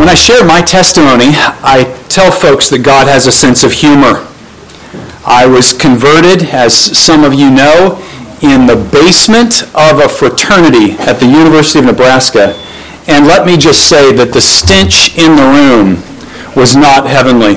When I share my testimony, I tell folks that God has a sense of humor. I was converted, as some of you know, in the basement of a fraternity at the University of Nebraska. And let me just say that the stench in the room was not heavenly.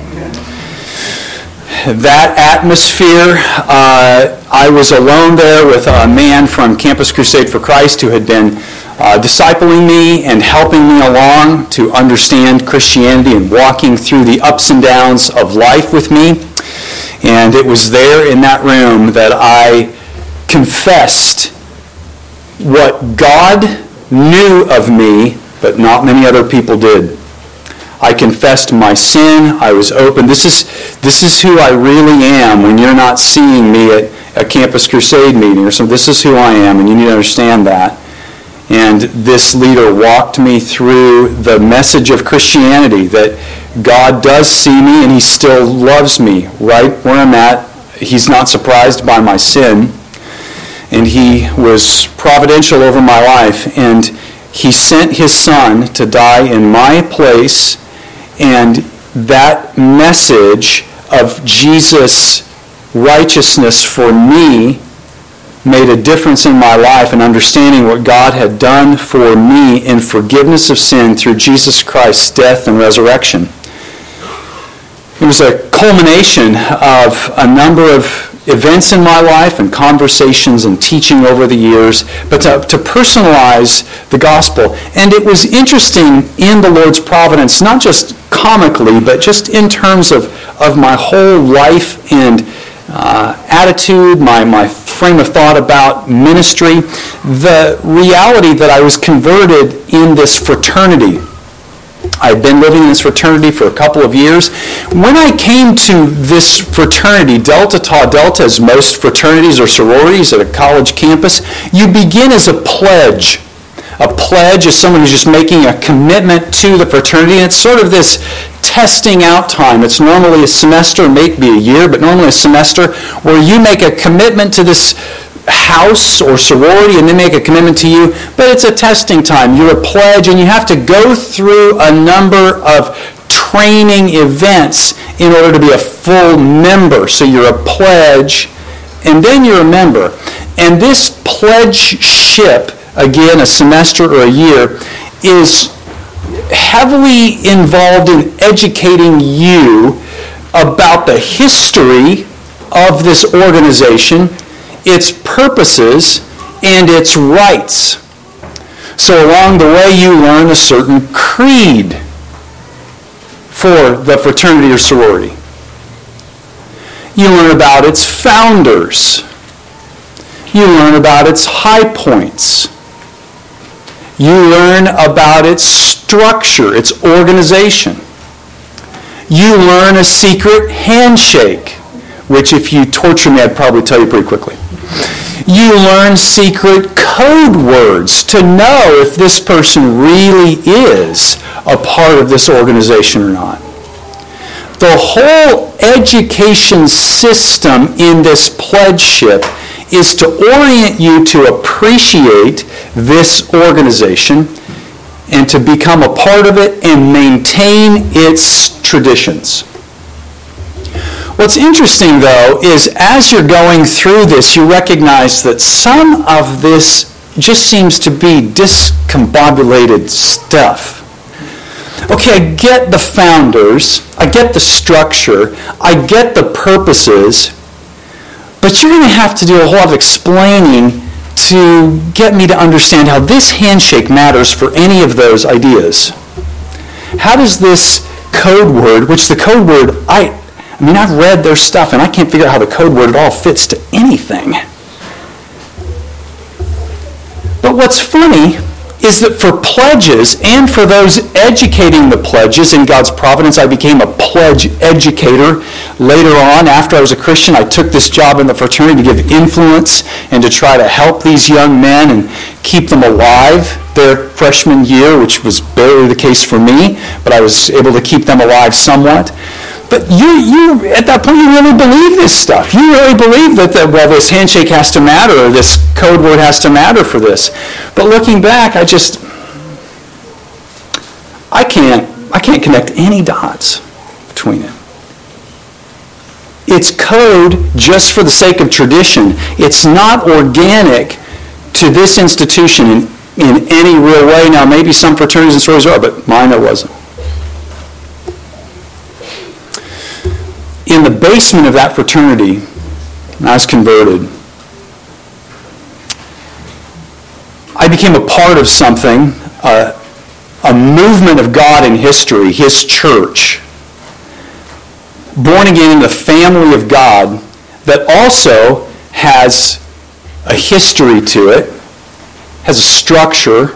That atmosphere, I was alone there with a man from Campus Crusade for Christ who had been discipling me and helping me along to understand Christianity and walking through the ups and downs of life with me. And it was there in that room that I confessed what God knew of me, but not many other people did. I confessed my sin. I was open. This is who I really am when you're not seeing me at a Campus Crusade meeting or something. This is who I am, and you need to understand that. And this leader walked me through the message of Christianity, that God does see me and he still loves me right where I'm at. He's not surprised by my sin. And he was providential over my life. And he sent his son to die in my place. And that message of Jesus' righteousness for me made a difference in my life and understanding what God had done for me in forgiveness of sin through Jesus Christ's death and resurrection. It was a culmination of a number of events in my life and conversations and teaching over the years, but to personalize the gospel. And it was interesting in the Lord's providence, not just comically, but just in terms of my whole life and attitude, my frame of thought about ministry, the reality that I was converted in this fraternity. I'd been living in this fraternity for a couple of years. When I came to this fraternity, Delta Tau Delta, as most fraternities or sororities at a college campus, you begin as a pledge. A pledge is someone who's just making a commitment to the fraternity, and it's sort of this testing out time. It's normally a semester, maybe a year, but normally a semester, where you make a commitment to this house or sorority and they make a commitment to you, but it's a testing time. You're a pledge and you have to go through a number of training events in order to be a full member. So you're a pledge and then you're a member. And this pledgeship, again, a semester or a year, is heavily involved in educating you about the history of this organization, its purposes, and its rights. So along the way you learn a certain creed for the fraternity or sorority. You learn about its founders. You learn about its high points. You learn about its structure, its organization. You learn a secret handshake, which if you torture me, I'd probably tell you pretty quickly. You learn secret code words to know if this person really is a part of this organization or not. The whole education system in this pledgeship is to orient you to appreciate this organization and to become a part of it and maintain its traditions. What's interesting, though, is as you're going through this, you recognize that some of this just seems to be discombobulated stuff. Okay, I get the founders, I get the structure, I get the purposes, but you're going to have to do a whole lot of explaining to get me to understand how this handshake matters for any of those ideas. How does this code word, which the code word, I mean, I've read their stuff and I can't figure out how the code word at all fits to anything. But what's funny is that for pledges and for those educating the pledges in God's providence, I became a pledge educator. Later on, after I was a Christian, I took this job in the fraternity to give influence and to try to help these young men and keep them alive their freshman year, which was barely the case for me, but I was able to keep them alive somewhat. But you at that point, you really believe this stuff. You really believe that, this handshake has to matter, or this code word has to matter for this. But looking back, I I can't connect any dots between it. It's code just for the sake of tradition. It's not organic to this institution in any real way. Now, maybe some fraternities and sororities are, but mine it wasn't. In the basement of that fraternity, when I was converted, I became a part of something, a movement of God in history, His church, born again in the family of God, that also has a history to it, has a structure.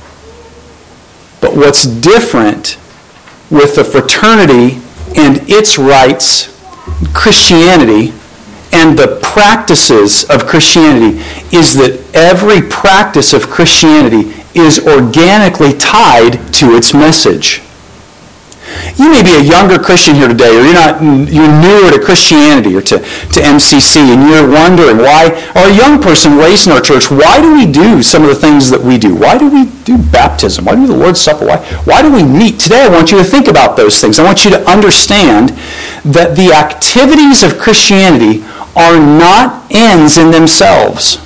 But what's different with the fraternity and its rites, Christianity, and the practices of Christianity is that every practice of Christianity is organically tied to its message. You may be a younger Christian here today, or you're newer to Christianity or to MCC, and you're wondering why, or a young person raised in our church, why do we do some of the things that we do? Why do we do baptism? Why do we do the Lord's Supper? Why do we meet? Today I want you to think about those things. I want you to understand that the activities of Christianity are not ends in themselves.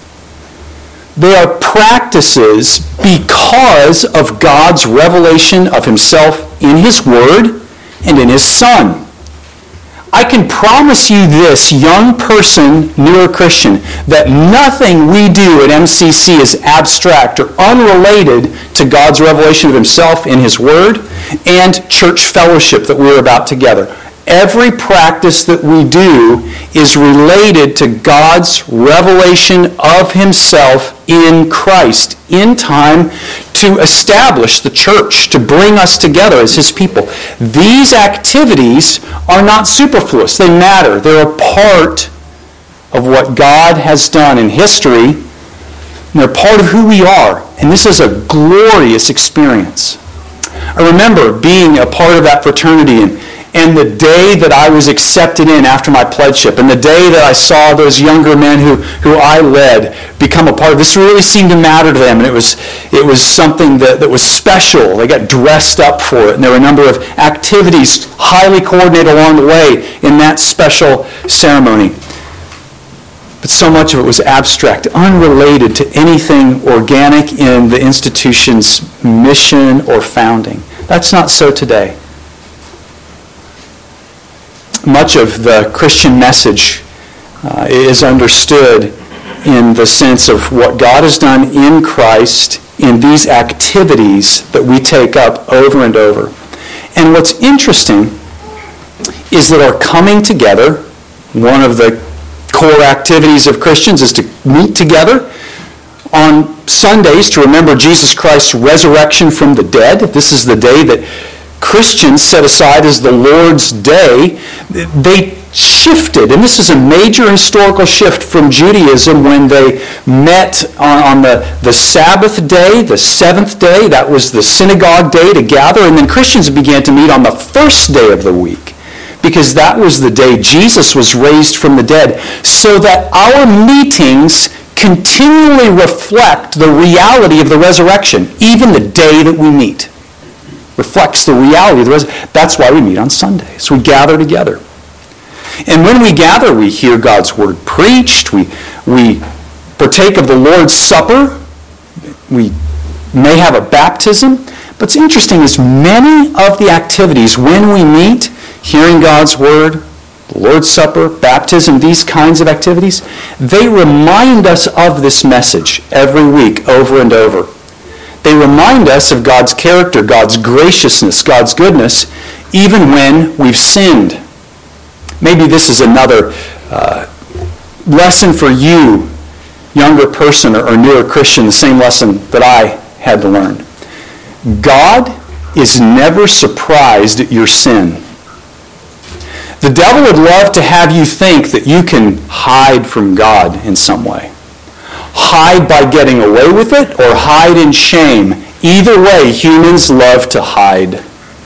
They are practices because of God's revelation of Himself in His Word and in His Son. I can promise you this, young person, newer Christian, that nothing we do at MCC is abstract or unrelated to God's revelation of Himself in His Word and church fellowship that we're about together. Every practice that we do is related to God's revelation of Himself in Christ in time to establish the church, to bring us together as His people. These activities are not superfluous. They matter. They're a part of what God has done in history, and they're part of who we are. And this is a glorious experience. I remember being a part of that fraternity and the day that I was accepted in after my pledgeship, and the day that I saw those younger men who I led become a part of this, really seemed to matter to them, and it was something that was special. They got dressed up for it, and there were a number of activities highly coordinated along the way in that special ceremony. But so much of it was abstract, unrelated to anything organic in the institution's mission or founding. That's not so today. Much of the Christian message is understood in the sense of what God has done in Christ in these activities that we take up over and over. And what's interesting is that our coming together, one of the core activities of Christians is to meet together on Sundays to remember Jesus Christ's resurrection from the dead. This is the day that Christians set aside as the Lord's Day. They shifted, and this is a major historical shift from Judaism when they met on the Sabbath day, the seventh day. That was the synagogue day to gather, and then Christians began to meet on the first day of the week because that was the day Jesus was raised from the dead, so that our meetings continually reflect the reality of the resurrection, even the day that we meet. Reflects the reality of the resurrection. That's why we meet on Sundays. We gather together. And when we gather, we hear God's Word preached. We partake of the Lord's Supper. We may have a baptism. But what's interesting is many of the activities when we meet, hearing God's Word, the Lord's Supper, baptism, these kinds of activities, they remind us of this message every week over and over. They remind us of God's character, God's graciousness, God's goodness, even when we've sinned. Maybe this is another lesson for you, younger person or newer Christian, the same lesson that I had to learn. God is never surprised at your sin. The devil would love to have you think that you can hide from God in some way. Hide by getting away with it or hide in shame. Either way, humans love to hide.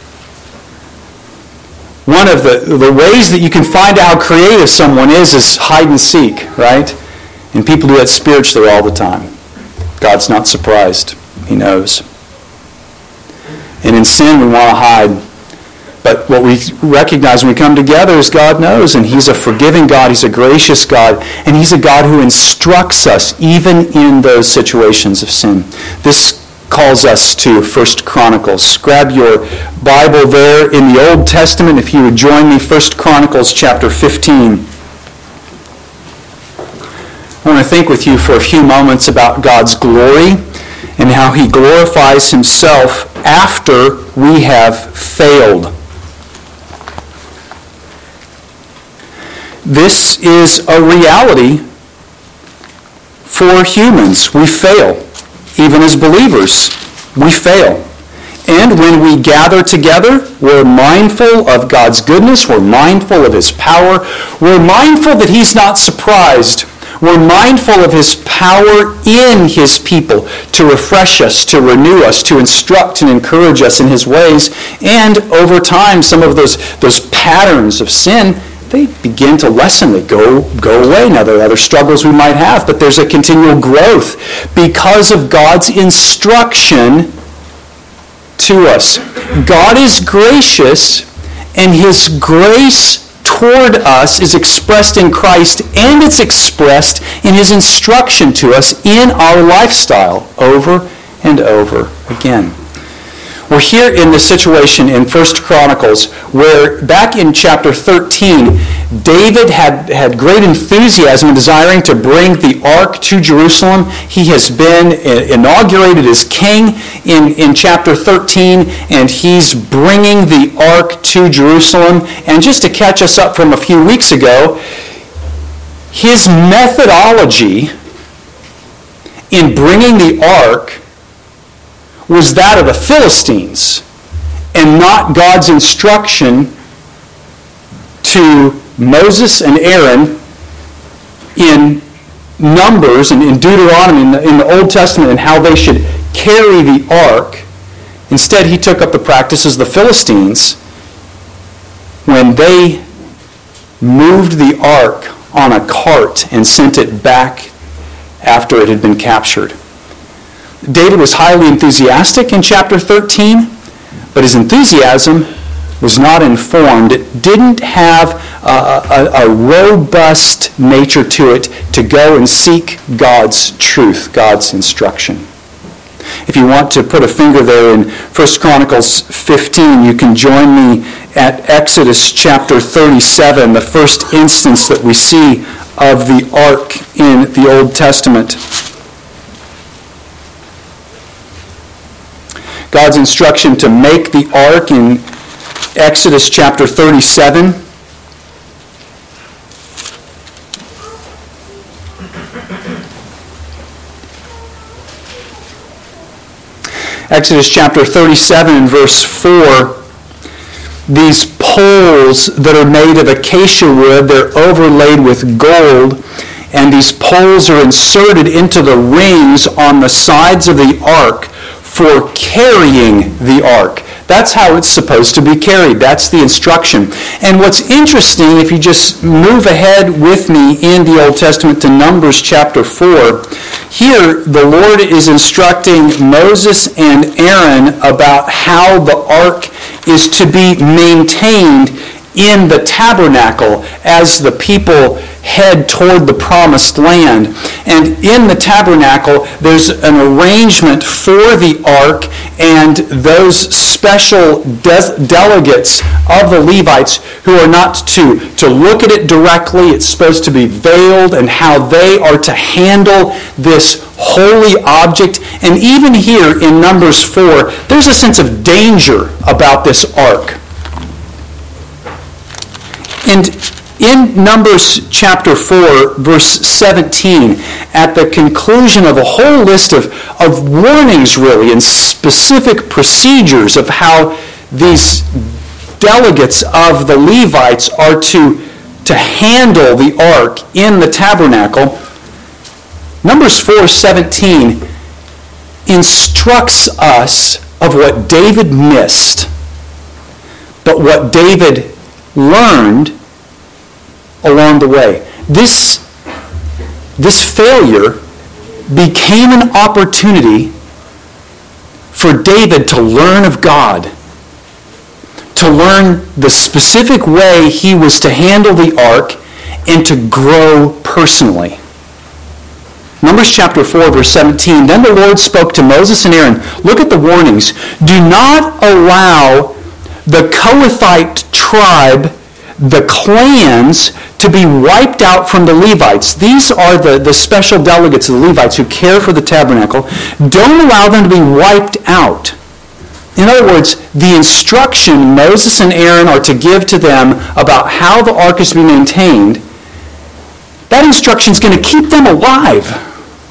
One of the ways that you can find out how creative someone is hide and seek, right? And people do that spiritually all the time. God's not surprised. He knows. And in sin, we want to hide. But what we recognize when we come together is God knows, and He's a forgiving God, He's a gracious God, and He's a God who instructs us even in those situations of sin. This calls us to 1 Chronicles. Grab your Bible there in the Old Testament, if you would join me, 1 Chronicles chapter 15. I want to think with you for a few moments about God's glory and how He glorifies Himself after we have failed. This is a reality for humans. We fail. Even as believers, we fail. And when we gather together, we're mindful of God's goodness. We're mindful of His power. We're mindful that He's not surprised. We're mindful of His power in His people to refresh us, to renew us, to instruct and encourage us in His ways. And over time, some of those patterns of sin, they begin to lessen. They go away. Now, there are other struggles we might have, but there's a continual growth because of God's instruction to us. God is gracious, and His grace toward us is expressed in Christ, and it's expressed in His instruction to us in our lifestyle over and over again. We're here in this situation in 1 Chronicles where back in chapter 13, David had great enthusiasm and desiring to bring the ark to Jerusalem. He has been inaugurated as king in chapter 13, and he's bringing the ark to Jerusalem. And just to catch us up from a few weeks ago, his methodology in bringing the ark was that of the Philistines and not God's instruction to Moses and Aaron in Numbers and in Deuteronomy in the Old Testament and how they should carry the ark. Instead, he took up the practices of the Philistines when they moved the ark on a cart and sent it back after it had been captured. David was highly enthusiastic in chapter 13, but his enthusiasm was not informed. It didn't have a robust nature to it to go and seek God's truth, God's instruction. If you want to put a finger there in 1 Chronicles 15, you can join me at Exodus chapter 37, the first instance that we see of the ark in the Old Testament. God's instruction to make the ark in Exodus chapter 37. Exodus chapter 37 and verse 4. These poles that are made of acacia wood, they're overlaid with gold, and these poles are inserted into the rings on the sides of the ark for carrying the ark. That's how it's supposed to be carried. That's the instruction. And what's interesting, if you just move ahead with me in the Old Testament to Numbers chapter 4, here the Lord is instructing Moses and Aaron about how the ark is to be maintained in the tabernacle as the people head toward the promised land. And in the tabernacle, there's an arrangement for the ark and those special delegates of the Levites who are not to look at it directly. It's supposed to be veiled, and how they are to handle this holy object. And even here in Numbers 4, there's a sense of danger about this ark. And in Numbers chapter 4, verse 17, at the conclusion of a whole list of warnings, really, and specific procedures of how these delegates of the Levites are to handle the ark in the tabernacle, Numbers 4:17 instructs us of what David missed, but what David learned along the way. This failure became an opportunity for David to learn of God, to learn the specific way he was to handle the ark, and to grow personally. Numbers chapter 4, verse 17, then the Lord spoke to Moses and Aaron. Look at the warnings. Do not allow the Kohathite tribe, the clans, to be wiped out from the Levites. These are the special delegates of the Levites who care for the tabernacle. Don't allow them to be wiped out. In other words, the instruction Moses and Aaron are to give to them about how the ark is to be maintained, that instruction is going to keep them alive.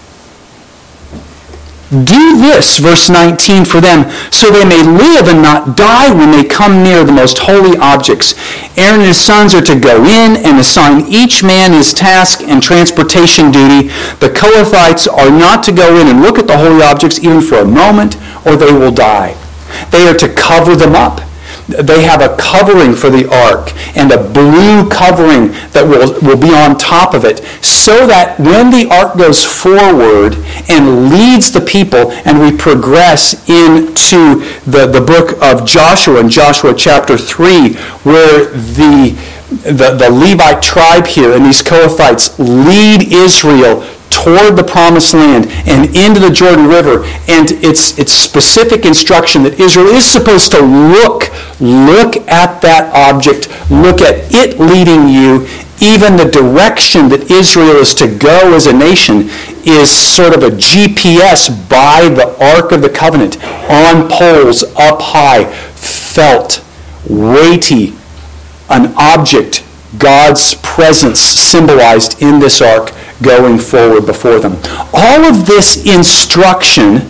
Do this, verse 19, for them, so they may live and not die when they come near the most holy objects. Aaron and his sons are to go in and assign each man his task and transportation duty. The Kohathites are not to go in and look at the holy objects even for a moment, or they will die. They are to cover them up. They have a covering for the ark and a blue covering that will be on top of it, so that when the ark goes forward and leads the people, and we progress into the book of Joshua, in Joshua chapter 3, where the Levite tribe here and these Kohathites lead Israel toward the promised land and into the Jordan River, and it's specific instruction that Israel is supposed to look at that object, look at it leading you. Even the direction that Israel is to go as a nation is sort of a GPS by the Ark of the Covenant, on poles, up high, felt, weighty, an object, God's presence symbolized in this ark going forward before them. All of this instruction,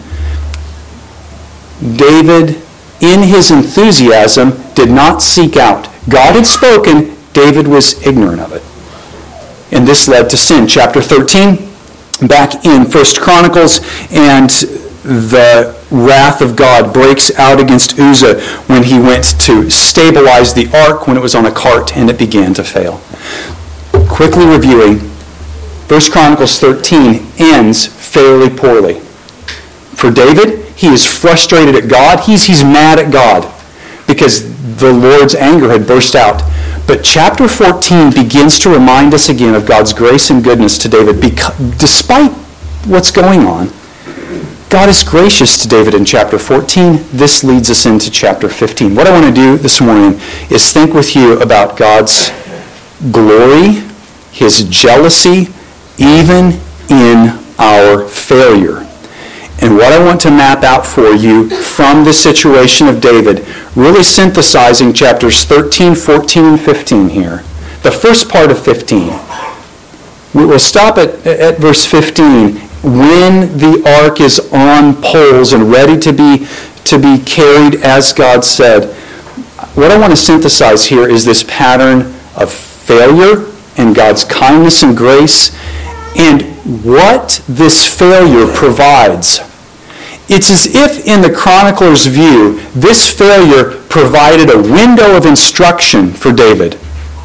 David, in his enthusiasm, did not seek out. God had spoken, David was ignorant of it. And this led to sin. Chapter 13, back in 1 Chronicles, and the wrath of God breaks out against Uzzah when he went to stabilize the ark when it was on a cart and it began to fail. Quickly reviewing, 1 Chronicles 13 ends fairly poorly. For David, he is frustrated at God. He's mad at God because the Lord's anger had burst out. But chapter 14 begins to remind us again of God's grace and goodness to David. Despite what's going on, God is gracious to David in chapter 14. This leads us into chapter 15. What I want to do this morning is think with you about God's glory, his jealousy, even in our failure. And what I want to map out for you from the situation of David, really synthesizing chapters 13, 14, and 15 here. The first part of 15. We will stop at verse 15. When the ark is on poles and ready to be carried as God said. What I want to synthesize here is this pattern of failure and God's kindness and grace, and what this failure provides. It's as if, in the chronicler's view, this failure provided a window of instruction for David.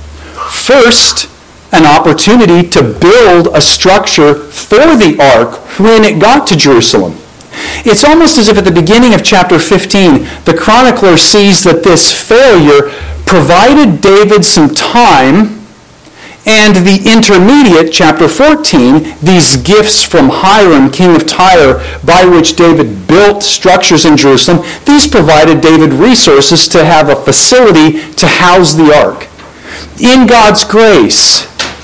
First, an opportunity to build a structure for the ark when it got to Jerusalem. It's almost as if at the beginning of chapter 15, the chronicler sees that this failure provided David some time, and the intermediate, chapter 14, these gifts from Hiram, king of Tyre, by which David built structures in Jerusalem, these provided David resources to have a facility to house the ark. In God's grace,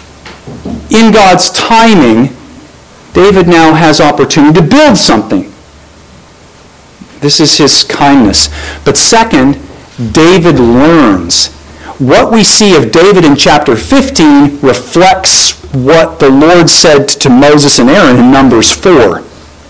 in God's timing, David now has opportunity to build something. This is his kindness. But second, David learns. What we see of David in chapter 15 reflects what the Lord said to Moses and Aaron in Numbers 4.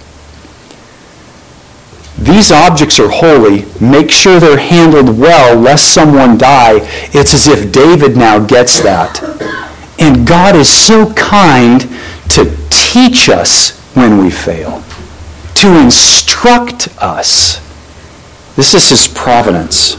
These objects are holy. Make sure they're handled well, lest someone die. It's as if David now gets that. And God is so kind to teach us when we fail, to instruct us. This is his providence.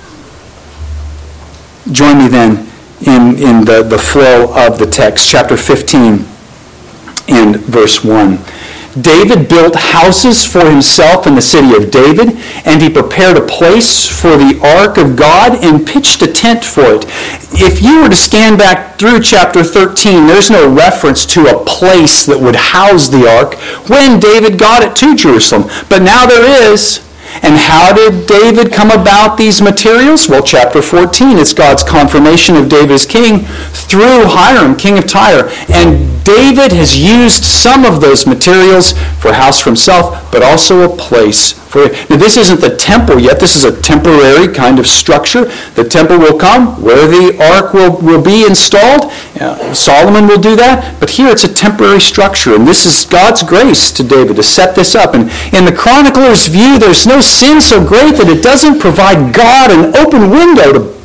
Join me then in the flow of the text, chapter 15 and verse 1. David built houses for himself in the city of David, and he prepared a place for the ark of God and pitched a tent for it. If you were to scan back through chapter 13, there's no reference to a place that would house the ark when David got it to Jerusalem. But now there is. And how did David come about these materials? Well, chapter 14, it's God's confirmation of David as king through Hiram, king of Tyre. And David has used some of those materials for a house for himself, but also a place for it. Now, this isn't the temple yet. This is a temporary kind of structure. The temple will come where the ark will be installed. Solomon will do that. But here it's a temporary structure. And this is God's grace to David to set this up. And in the chronicler's view, there's no sin so great that it doesn't provide God an open window to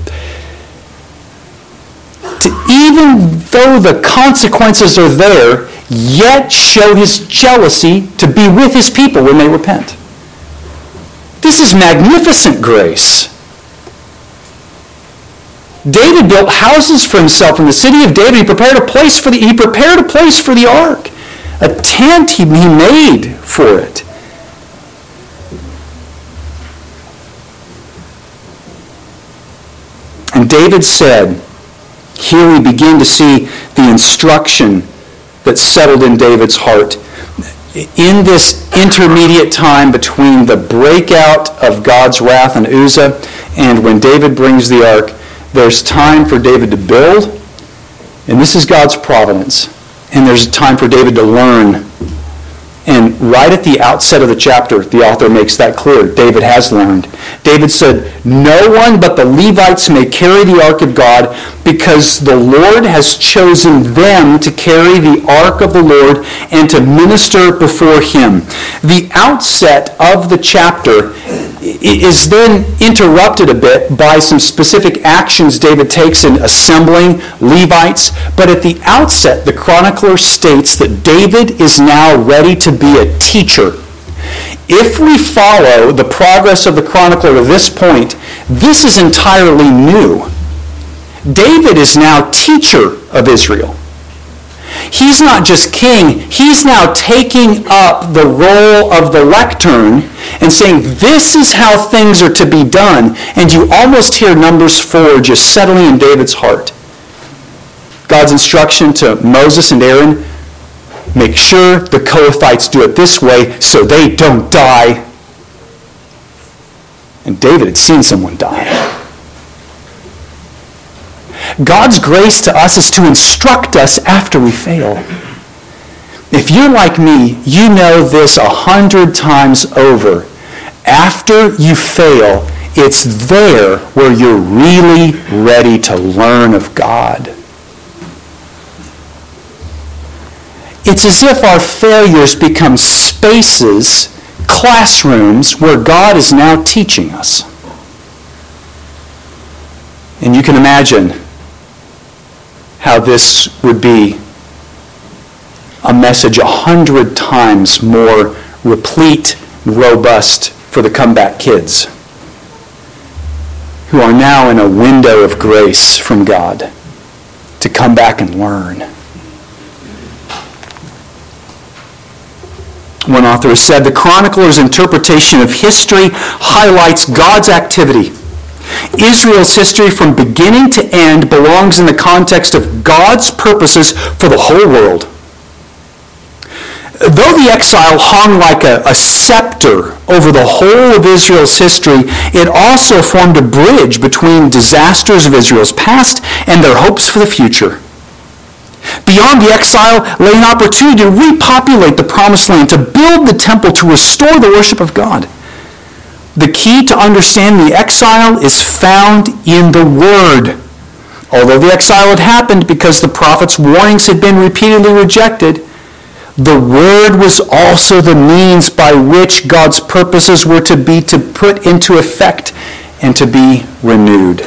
even though the consequences are there, yet show his jealousy to be with his people when they repent. This is magnificent grace. David built houses for himself in the city of David. He prepared a place for the ark. A tent he made for it. And David said, here we begin to see the instruction that settled in David's heart. In this intermediate time between the breakout of God's wrath on Uzzah and when David brings the ark, there's time for David to build, and this is God's providence. And there's time for David to learn. And right at the outset of the chapter, the author makes that clear. David has learned. David said, no one but the Levites may carry the ark of God because the Lord has chosen them to carry the ark of the Lord and to minister before him. The outset of the chapter is then interrupted a bit by some specific actions David takes in assembling Levites. But at the outset, the chronicler states that David is now ready to be a teacher. If we follow the progress of the chronicler to this point, this is entirely new. David is now teacher of Israel. He's not just king, he's now taking up the role of the lectern and saying, this is how things are to be done. And you almost hear Numbers 4 just settling in David's heart. God's instruction to Moses and Aaron, make sure the Kohathites do it this way so they don't die. And David had seen someone die. God's grace to us is to instruct us after we fail. If you're like me, you know this 100 times over. After you fail, it's there where you're really ready to learn of God. It's as if our failures become spaces, classrooms, where God is now teaching us. And you can imagine how this would be a message 100 times more replete, robust for the comeback kids who are now in a window of grace from God to come back and learn. One author has said, the chronicler's interpretation of history highlights God's activity. Israel's history from beginning to end belongs in the context of God's purposes for the whole world. Though the exile hung like a scepter over the whole of Israel's history, it also formed a bridge between disasters of Israel's past and their hopes for the future. Beyond the exile lay an opportunity to repopulate the promised land, to build the temple, to restore the worship of God. The key to understanding the exile is found in the Word. Although the exile had happened because the prophet's warnings had been repeatedly rejected, the Word was also the means by which God's purposes were to be put into effect and to be renewed.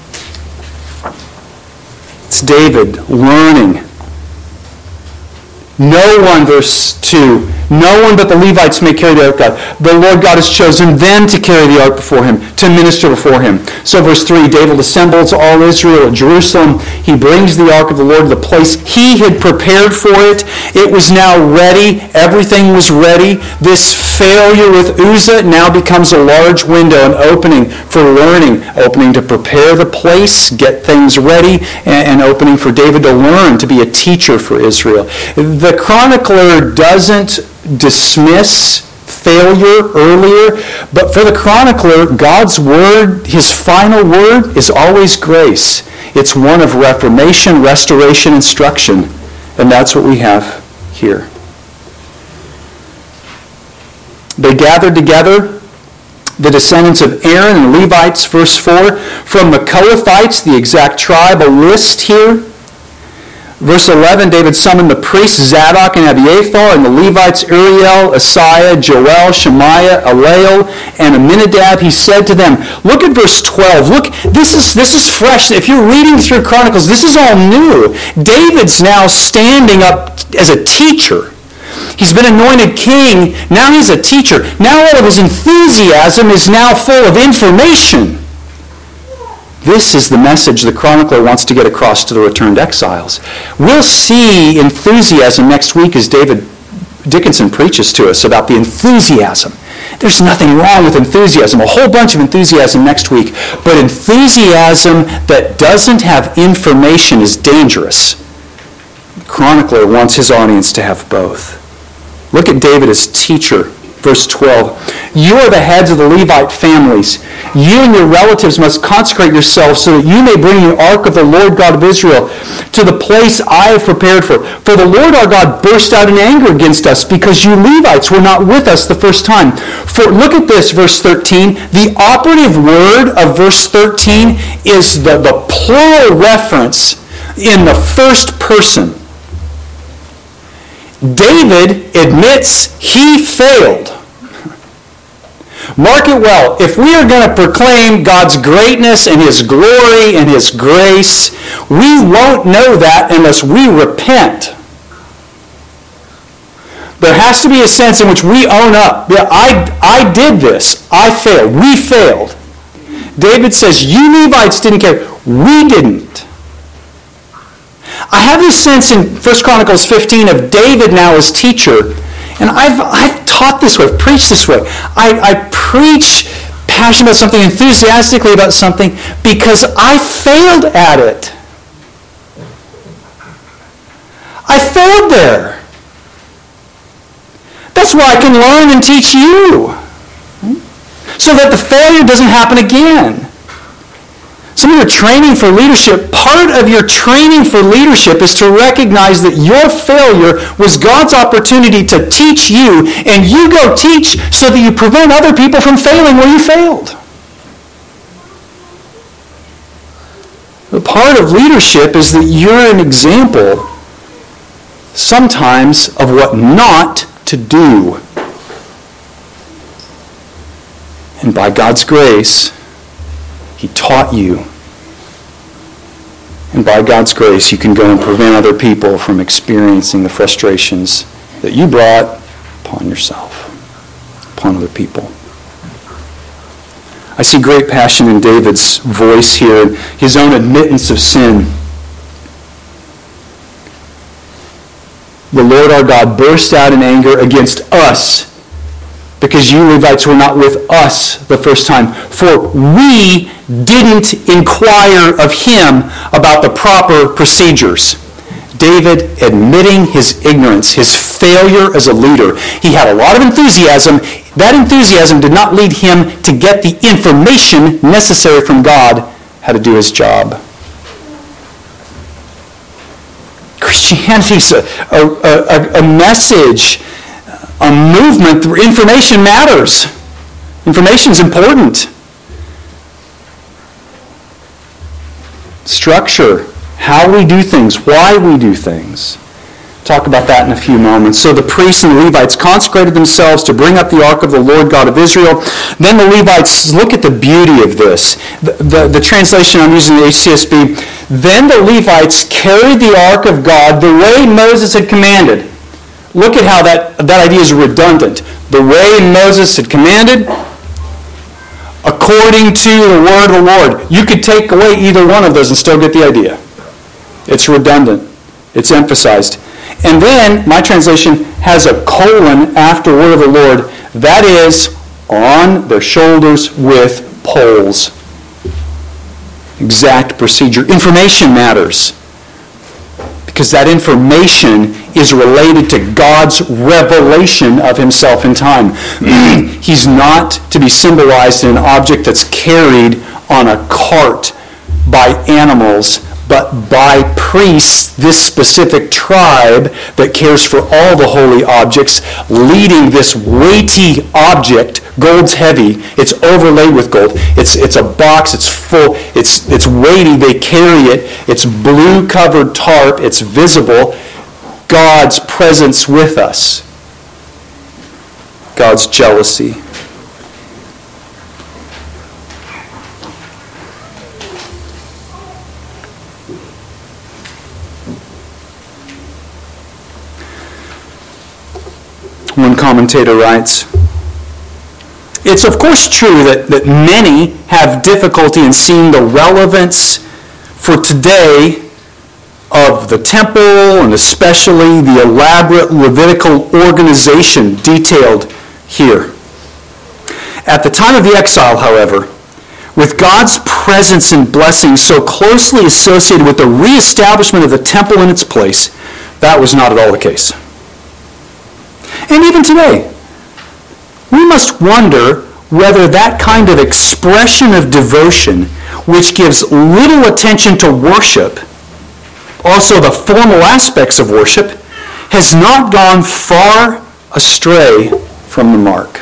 It's David learning. No one, verse 2, No one but the Levites may carry the ark of God. The Lord God has chosen them to carry the ark before him, to minister before him. So verse 3, David assembles all Israel at Jerusalem. He brings the ark of the Lord to the place he had prepared for it. It was now ready. Everything was ready. This failure with Uzzah now becomes a large window, an opening for learning, opening to prepare the place, get things ready, and opening for David to learn, to be a teacher for Israel. The chronicler doesn't dismiss failure earlier, but for the chronicler, God's word, his final word, is always grace. It's one of reformation, restoration, instruction, and that's what we have here. They gathered together, the descendants of Aaron and Levites, verse 4, from the Kohathites, the exact tribe, a list here. Verse 11, David summoned the priests Zadok and Abiathar, and the Levites Uriel, Asaiah, Joel, Shemaiah, Eliel, and Aminadab. He said to them, look at verse 12. Look, this is fresh. If you're reading through Chronicles, this is all new. David's now standing up as a teacher. He's been anointed king. Now he's a teacher. Now all of his enthusiasm is now full of information. This is the message the chronicler wants to get across to the returned exiles. We'll see enthusiasm next week as David Dickinson preaches to us about the enthusiasm. There's nothing wrong with enthusiasm. A whole bunch of enthusiasm next week. But enthusiasm that doesn't have information is dangerous. The chronicler wants his audience to have both. Look at David as teacher. Verse 12, you are the heads of the Levite families. You and your relatives must consecrate yourselves so that you may bring the ark of the Lord God of Israel to the place I have prepared for it. For the Lord our God burst out in anger against us because you Levites were not with us the first time. For look at this, verse 13. The operative word of verse 13 is the plural reference in the first person. David admits he failed. Mark it well. If we are going to proclaim God's greatness and his glory and his grace, we won't know that unless we repent. There has to be a sense in which we own up. Yeah, I did this. I failed. We failed. David says, you Levites didn't care. We didn't. I have this sense in 1 Chronicles 15 of David now as teacher, and I've taught this way, I've preached this way. I preach passionate about something, enthusiastically about something, because I failed at it. I failed there. That's why I can learn and teach you, so that the failure doesn't happen again. Some of your training for leadership, part of your training for leadership is to recognize that your failure was God's opportunity to teach you, and you go teach so that you prevent other people from failing where you failed. The part of leadership is that you're an example sometimes of what not to do. And by God's grace, he taught you. And by God's grace, you can go and prevent other people from experiencing the frustrations that you brought upon yourself, upon other people. I see great passion in David's voice here, his own admittance of sin. The Lord our God burst out in anger against us because you Levites were not with us the first time. For we didn't inquire of him about the proper procedures. David admitting his ignorance, his failure as a leader. He had a lot of enthusiasm. That enthusiasm did not lead him to get the information necessary from God how to do his job. Christianity is a message, a movement. Information matters. Information is important. Structure, how we do things, why we do things. Talk about that in a few moments. So the priests and the Levites consecrated themselves to bring up the ark of the Lord God of Israel. Then the Levites, look at the beauty of this. The translation I'm using, the HCSB. Then the Levites carried the ark of God the way Moses had commanded. look at how that idea is redundant. The way Moses had commanded, according to the word of the Lord. You could take away either one of those and still get the idea. It's redundant. It's emphasized. And then my translation has a colon after word of the Lord. That is, on their shoulders with poles. Exact procedure. Information matters. Because that information is related to God's revelation of himself in time. He's not to be symbolized in an object that's carried on a cart by animals, but by priests, this specific tribe that cares for all the holy objects, leading this weighty object. Gold's heavy. It's overlaid with gold. It's a box. It's full. It's weighty. They carry it. It's blue-covered tarp. It's visible. God's presence with us. God's jealousy. One commentator writes, it's of course true that many have difficulty in seeing the relevance for today of the temple and especially the elaborate Levitical organization detailed here. At the time of the exile, however, with God's presence and blessing so closely associated with the reestablishment of the temple in its place, that was not at all the case. And even today, we must wonder whether that kind of expression of devotion, which gives little attention to worship, also the formal aspects of worship, has not gone far astray from the mark.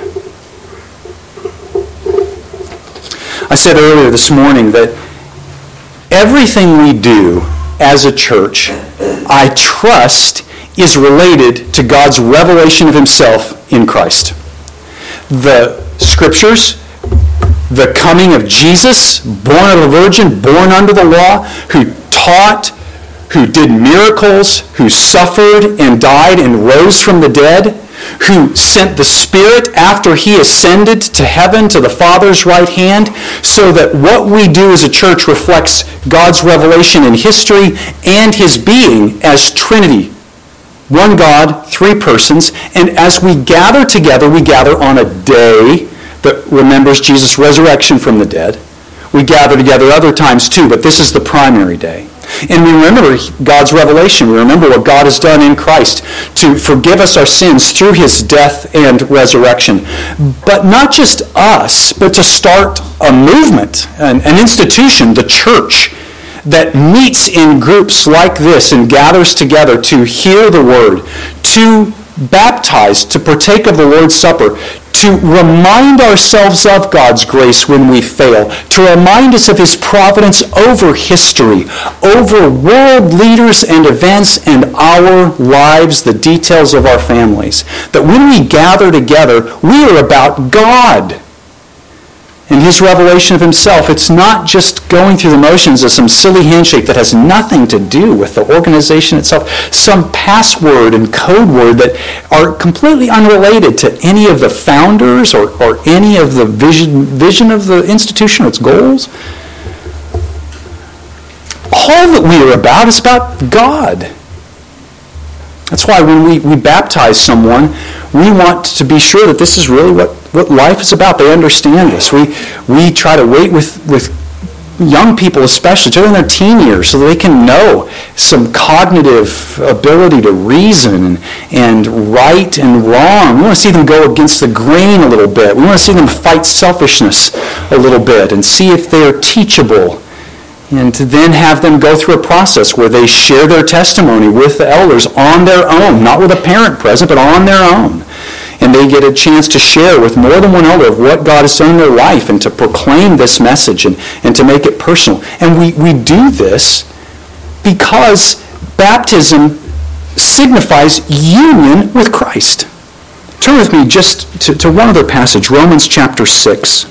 I said earlier this morning that everything we do as a church, I trust, is related to God's revelation of himself in Christ. The Scriptures, the coming of Jesus, born of a virgin, born under the law, who taught, who did miracles, who suffered and died and rose from the dead, who sent the Spirit after he ascended to heaven to the Father's right hand, so that what we do as a church reflects God's revelation in history and his being as Trinity. One God, three persons, and as we gather together, we gather on a day that remembers Jesus' resurrection from the dead. We gather together other times too, but this is the primary day. And we remember God's revelation. We remember what God has done in Christ to forgive us our sins through his death and resurrection. But not just us, but to start a movement, an institution, the church, that meets in groups like this and gathers together to hear the word, to baptize, to partake of the Lord's Supper, to remind ourselves of God's grace when we fail, to remind us of his providence over history, over world leaders and events and our lives, the details of our families. That when we gather together, we are about God and his revelation of himself. It's not just going through the motions of some silly handshake that has nothing to do with the organization itself, some password and code word that are completely unrelated to any of the founders or any of the vision of the institution or its goals. All that we are about is about God. That's why when we baptize someone, we want to be sure that this is really what life is about. They understand this. We try to wait with young people especially, during their teen years, so that they can know some cognitive ability to reason and right and wrong. We want to see them go against the grain a little bit. We want to see them fight selfishness a little bit and see if they're teachable. And to then have them go through a process where they share their testimony with the elders on their own, not with a parent present, but on their own. And they get a chance to share with more than one elder of what God has done in their life and to proclaim this message and to make it personal. And we do this because baptism signifies union with Christ. Turn with me just to one other passage, Romans chapter 6.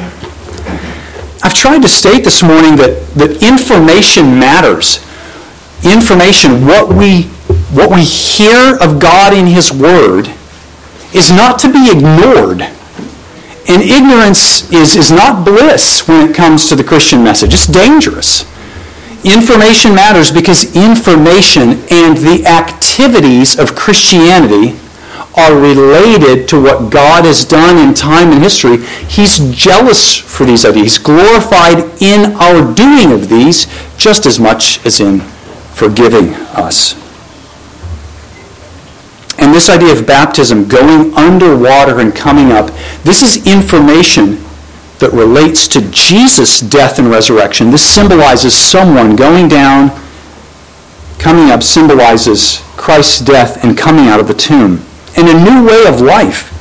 I've tried to state this morning that information matters. information, what we hear of God in His Word, is not to be ignored. And ignorance is not bliss when it comes to the Christian message. It's dangerous. Information matters because information and the activities of Christianity are related to what God has done in time and history. He's jealous for these ideas. He's glorified in our doing of these just as much as in forgiving us. And this idea of baptism, going underwater and coming up, this is information that relates to Jesus' death and resurrection. This symbolizes someone going down, coming up, symbolizes Christ's death and coming out of the tomb. And a new way of life.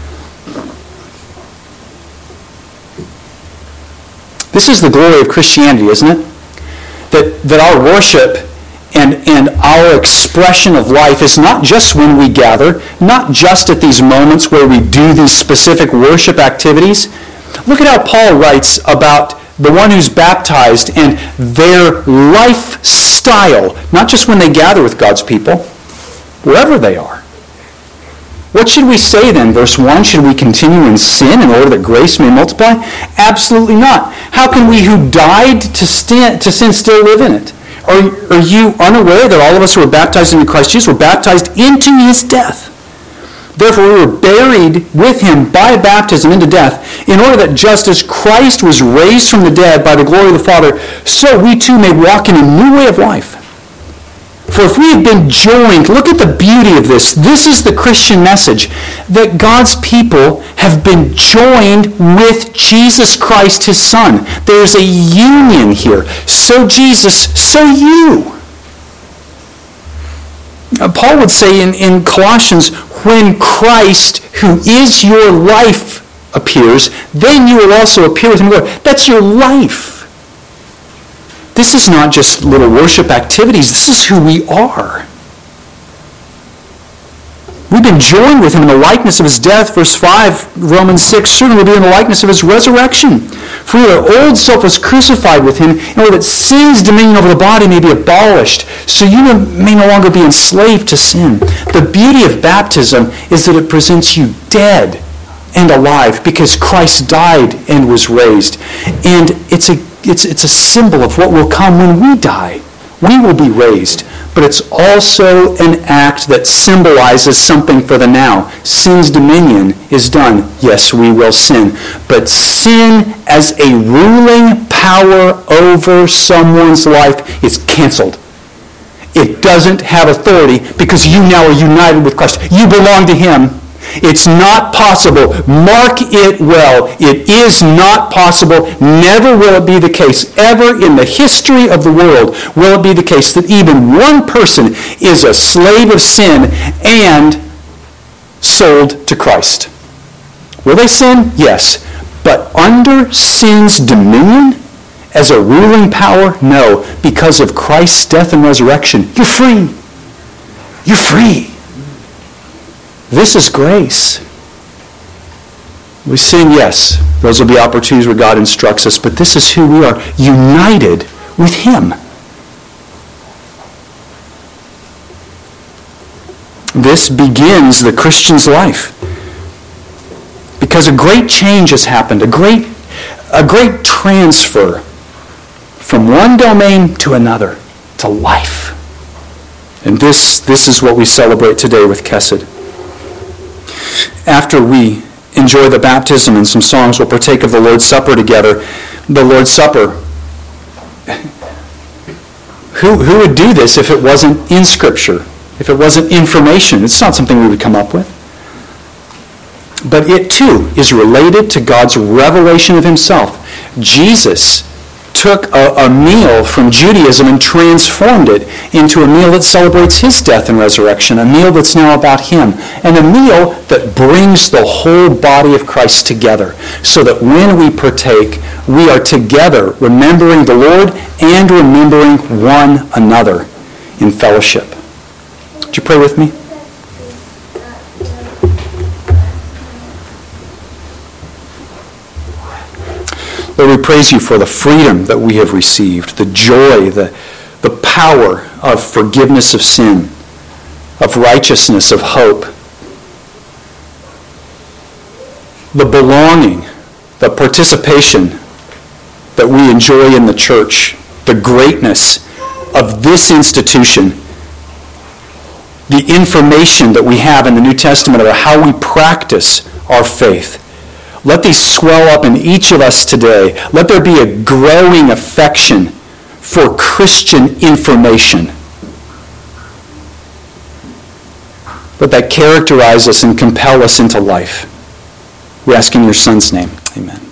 This is the glory of Christianity, isn't it? That our worship and our expression of life is not just when we gather, not just at these moments where we do these specific worship activities. Look at how Paul writes about the one who's baptized and their lifestyle, not just when they gather with God's people, wherever they are. What should we say then? Verse 1, should we continue in sin in order that grace may multiply? Absolutely not. How can we who died to sin still live in it? Are you unaware that all of us who were baptized into Christ Jesus were baptized into His death? Therefore we were buried with Him by baptism into death, in order that just as Christ was raised from the dead by the glory of the Father, so we too may walk in a new way of life. For if we have been joined, look at the beauty of this. This is the Christian message, that God's people have been joined with Jesus Christ, His Son. There's a union here. So Jesus, so you. Paul would say in Colossians, when Christ, who is your life, appears, then you will also appear with Him in glory. That's your life. This is not just little worship activities. This is who we are. We've been joined with Him in the likeness of His death. Verse 5, Romans 6, certainly we'll be in the likeness of His resurrection. For our old self was crucified with Him in order that sin's dominion over the body may be abolished, so you may no longer be enslaved to sin. The beauty of baptism is that it presents you dead and alive because Christ died and was raised. And it's a symbol of what will come when we die. We will be raised. But it's also an act that symbolizes something for the now. Sin's dominion is done. Yes, we will sin. But sin as a ruling power over someone's life is canceled. It doesn't have authority because you now are united with Christ. You belong to Him. It's not possible. Mark it well. It is not possible. Never will it be the case. Ever in the history of the world will it be the case that even one person is a slave of sin and sold to Christ. Will they sin? Yes. But under sin's dominion as a ruling power? No. Because of Christ's death and resurrection, you're free. You're free. This is grace. We sin, yes. Those will be opportunities where God instructs us, but this is who we are, united with Him. This begins the Christian's life. Because a great change has happened, a great transfer from one domain to another, to life. And this is what we celebrate today with Kesed. After we enjoy the baptism and some songs, we'll partake of the Lord's Supper together. The Lord's Supper. Who would do this if it wasn't in Scripture? If it wasn't information? It's not something we would come up with. But it too is related to God's revelation of Himself. Jesus took a meal from Judaism and transformed it into a meal that celebrates His death and resurrection, a meal that's now about Him, and a meal that brings the whole body of Christ together, so that when we partake, we are together remembering the Lord and remembering one another in fellowship. Would you pray with me? Lord, we praise You for the freedom that we have received, the joy, the the power of forgiveness of sin, of righteousness, of hope, the belonging, the participation that we enjoy in the church, the greatness of this institution, the information that we have in the New Testament about how we practice our faith. Let these swell up in each of us today. Let there be a growing affection for Christian information. Let that characterize us and compel us into life. We ask in your Son's name. Amen.